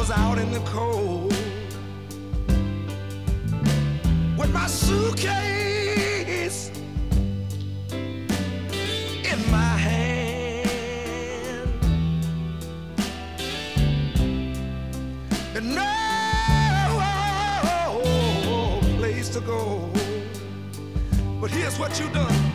was out in the cold with my suitcase in my hand, and no place to go. But here's what you done.